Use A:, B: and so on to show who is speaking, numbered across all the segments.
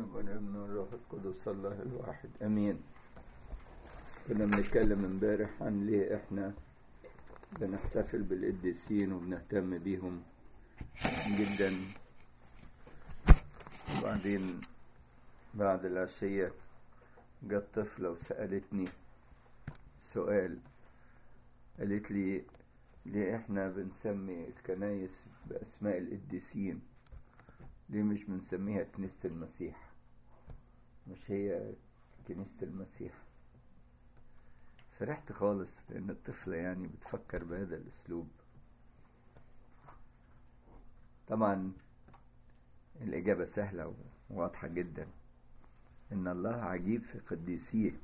A: والاب والابن والروح القدس الله الواحد امين. كنا بنتكلم امبارح عن ليه احنا بنحتفل بالقديسين وبنهتم بيهم جدا. وبعدين بعد العشية جت طفلة وسألتني سؤال، قالت لي ليه احنا بنسمي الكنايس بأسماء القديسين؟ ليه مش بنسميها كنيسة المسيح؟ مش هي كنيسة المسيح؟ فرحت خالص لأن الطفلة يعني بتفكر بهذا الأسلوب. طبعا الإجابة سهلة وواضحة جدا، إن الله عجيب في قديسيه،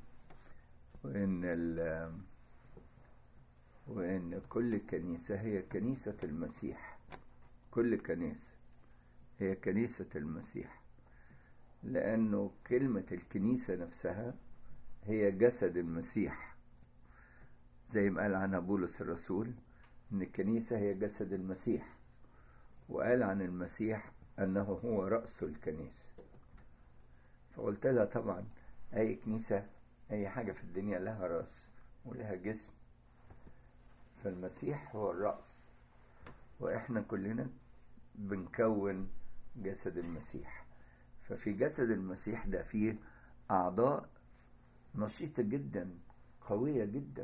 A: وإن كل كنيسة هي كنيسة المسيح. كل كنيسة هي كنيسة المسيح، لأنه كلمة الكنيسة نفسها هي جسد المسيح، زي ما قال عنها بولس الرسول إن الكنيسة هي جسد المسيح، وقال عن المسيح أنه هو رأس الكنيسة. فقلت لها طبعا أي كنيسة، أي حاجة في الدنيا لها رأس ولها جسم، فالمسيح هو الرأس، وإحنا كلنا بنكون جسد المسيح. ففي جسد المسيح ده فيه أعضاء نشيطة جدا، قوية جدا،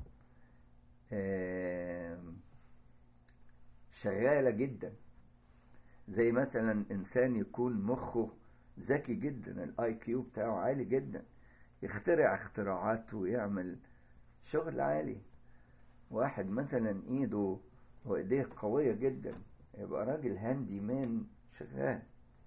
A: شغالة جدا. زي مثلا إنسان يكون مخه ذكي جدا، الاي كيو بتاعه عالي جدا، يخترع اختراعات ويعمل شغل عالي. واحد مثلا ايده وايديه قوية جدا، يبقى راجل هاندي مان شغال.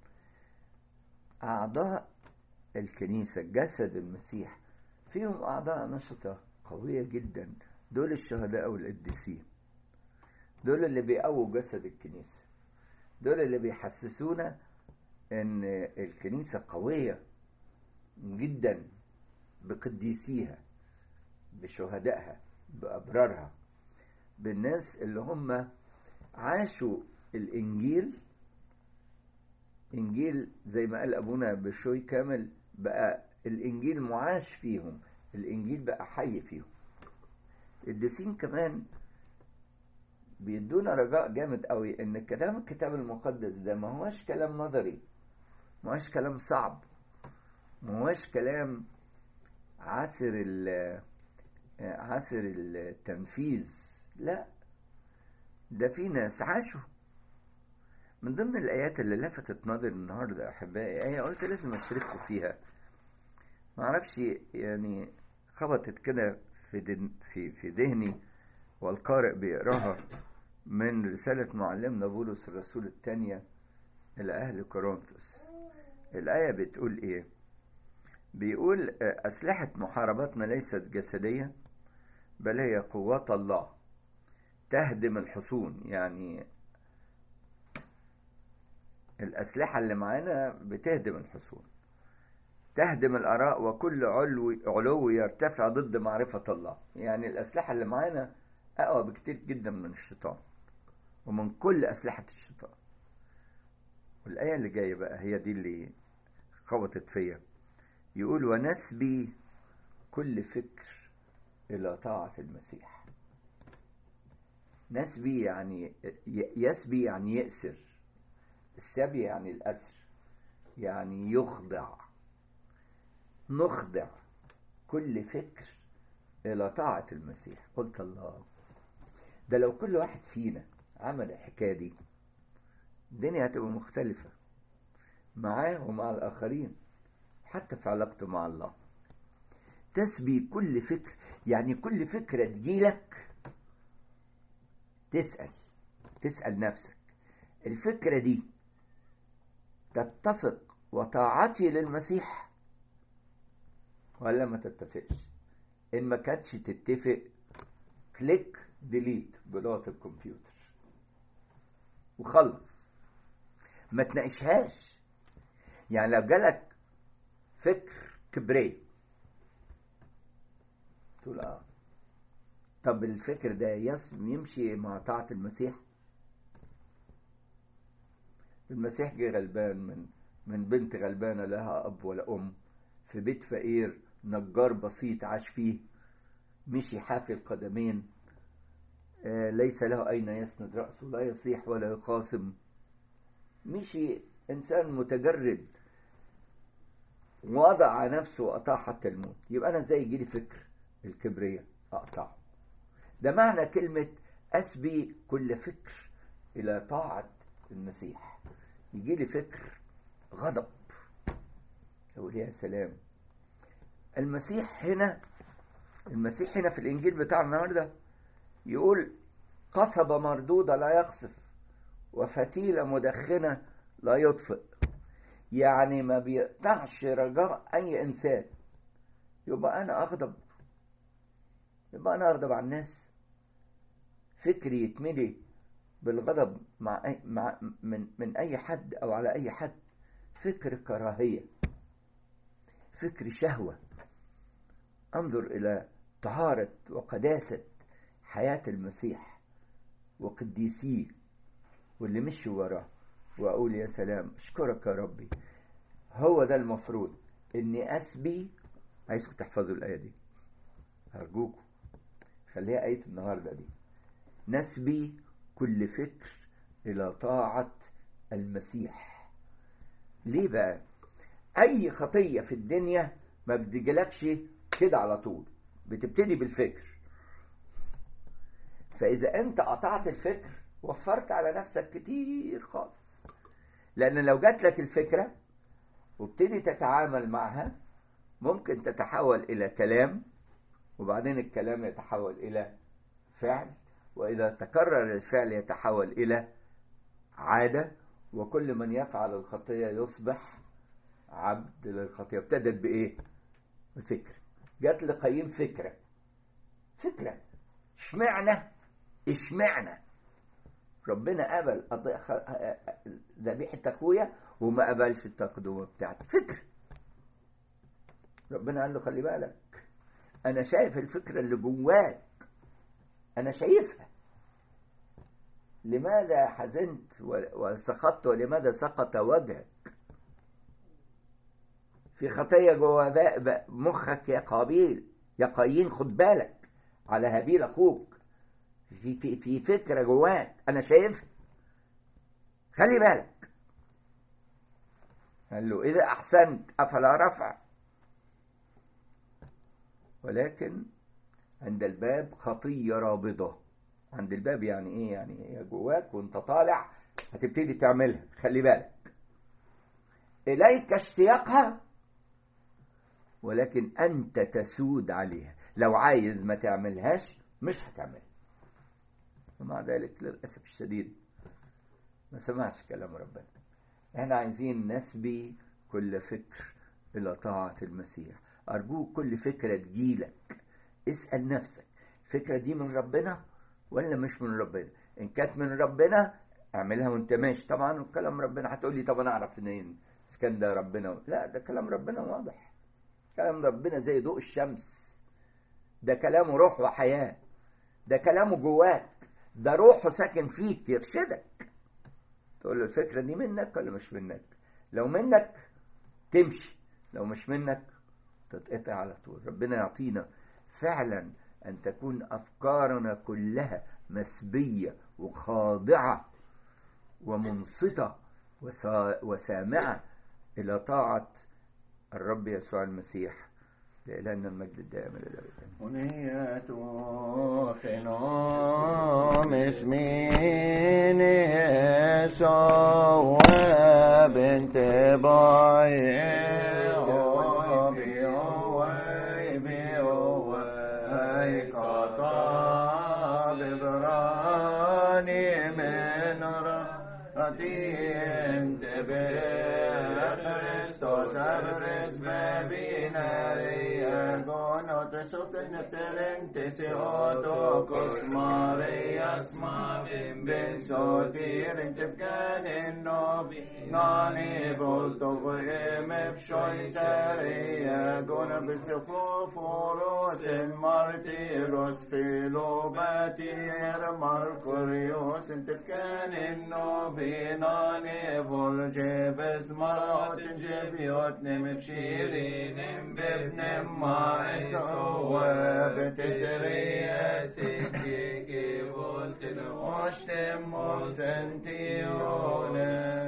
A: أعضاء الكنيسة جسد المسيح فيهم أعضاء نشطة قوية جدا، دول الشهداء والقديسين، دول اللي بيقووا جسد الكنيسة، دول اللي بيحسسونا ان الكنيسة قوية جدا بقديسيها، بشهدائها، بأبرارها، بالناس اللي هم عاشوا الإنجيل. إنجيل زي ما قال أبونا بشوي كامل، بقى الإنجيل معاش فيهم، الإنجيل بقى حي فيهم. القديسين كمان بيدونا رجاء جامد قوي ان كلام الكتاب المقدس ده ما هوش كلام نظري، ما هوش كلام صعب، ما هوش كلام عسر التنفيذ. لا، ده في ناس عاشوا. من ضمن الآيات اللي لفتت نظري النهارده أحبائي آية قلت لازم أشارككم فيها، معرفش يعني خبطت كده في ذهني والقارئ بيقراها، من رسالة معلمنا بولس الرسول الثانية إلى أهل كورنثوس. الآية بتقول إيه؟ بيقول أسلحة محاربتنا ليست جسدية، بل هي قوات الله تهدم الحصون. يعني الأسلحة اللي معانا بتهدم الحصون، تهدم الآراء وكل علو يرتفع ضد معرفة الله. يعني الأسلحة اللي معانا أقوى بكتير جدا من الشيطان ومن كل أسلحة الشيطان. والآية اللي جاية بقى هي دي اللي خبطت فيا. يقول ونسبي كل فكر إلى طاعة المسيح. نسبي يعني يسبي، يعني يأسر. السبي يعني الأسر، يعني يخضع. نخضع كل فكر إلى طاعة المسيح. قلت الله، ده لو كل واحد فينا عمل الحكاية دي الدنيا هتبقى مختلفة معاه ومع الآخرين، حتى في علاقته مع الله. تسبي كل فكر، يعني كل فكرة تجيلك تسأل نفسك، الفكرة دي تتفق وطاعتي للمسيح ولا ما تتفقش؟ إن ما كانتش تتفق كليك ديليت بلغة الكمبيوتر وخلص، ما تناقشهاش. يعني لو جالك فكر كبريت تقول طب الفكر ده يمشي مع طاعة المسيح؟ المسيح جه غلبان من بنت غلبانة لها أب ولا أم، في بيت فقير نجار بسيط عاش فيه، مشي حافي القدمين، ليس له أين يسند رأسه، لا يصيح ولا يخاصم، مشي إنسان متجرد، وضع نفسه وأطاع حتى الموت. يبقى أنا ازاي يجيلي فكر الكبرية أقطعه؟ ده معنى كلمة أسبي كل فكر إلى طاعة المسيح. يجيلي فكر غضب، أقول يا سلام. المسيح هنا في الإنجيل بتاع النهاردة يقول قصبة مردودة لا يقصف، وفتيلة مدخنة لا يطفئ. يعني ما بيقطعش رجاء أي إنسان. يبقى أنا أغضب على الناس، فكري يتملي بالغضب من أي حد أو على أي حد، فكر كراهية، فكر شهوة. أنظر إلى طهارة وقداسة حياة المسيح وقديسيه واللي مشي وراه، وأقول يا سلام، أشكرك يا ربي. هو ده المفروض إني أسبي. عايزكم تحفظوا الآية دي أرجوكم، خليها آية النهاردة دي. نسبي كل فكر إلى طاعة المسيح. ليه بقى؟ أي خطية في الدنيا ما بتجيلكش كده على طول، بتبتدي بالفكر. فإذا أنت قطعت الفكر وفرت على نفسك كتير خالص، لأن لو جات لك الفكرة وابتدي تتعامل معها ممكن تتحول إلى كلام، وبعدين الكلام يتحول إلى فعل، وإذا تكرر الفعل يتحول إلى عادة، وكل من يفعل الخطية يصبح عبد للخطية. ابتدت بإيه؟ بفكر. جات لقايين فكرة اشمعنى ربنا قبل ذبيحة أخويا وما قبلش التقدمة بتاعتي؟ فكر. ربنا قال له خلي بالك، أنا شايف الفكرة اللي جواك، أنا شايفها. لماذا حزنت وسخطت ولماذا سقط وجهك؟ في خطية جوا مخك يا قابيل، يا قايين، خد بالك على هابيل أخوك. في فكرة جواك أنا شايفها، خلي بالك. قال له إذا أحسنت أفلا رفع، ولكن عند الباب خطية رابضة. عند الباب يعني إيه؟ يعني هي جواك وانت طالع هتبتدي تعملها، خلي بالك. إليك اشتياقها ولكن أنت تسود عليها. لو عايز ما تعملهاش مش هتعملها. ومع ذلك للأسف الشديد ما سمعش كلام ربنا. احنا عايزين نسبي كل فكر إلى طاعة المسيح. أرجوك كل فكرة تجيلك اسأل نفسك، الفكرة دي من ربنا ولا مش من ربنا؟ إن كانت من ربنا اعملها وانت ماشي. طبعا وكلام ربنا هتقول لي طب انا اعرف منين كان ده ربنا؟ لا، ده كلام ربنا واضح. كلام ربنا زي ضوء الشمس، ده كلامه روح وحياة، ده كلامه جواك، ده روحه ساكن فيك يرشدك. تقول له الفكرة دي منك ولا مش منك؟ لو منك تمشي، لو مش منك تتقطع على طول. ربنا يعطينا فعلا أن تكون أفكارنا كلها مسبية وخاضعة ومنصتة وسامعة إلى طاعة الرب يسوع المسيح. لإلهنا المجد الدائم إلى الأبد.
B: ونية خنام اسمين يسوع بنت باي Christos abres bebinare ergono تشوف نفترن تسيوتو كوس ماريا اسما بن سوتير انت فكان النوبي ناني فولتو غيم بشوي ساريا قونا بثفوف وروس مارتيروس فيلوباتير ماركوريوس انت فكان النوبي ناني فولجيبس مرات جيبيوت نم بشيرين بابن ما اسعوا بتتريا سكيكي فولتن واشتم وسنتيون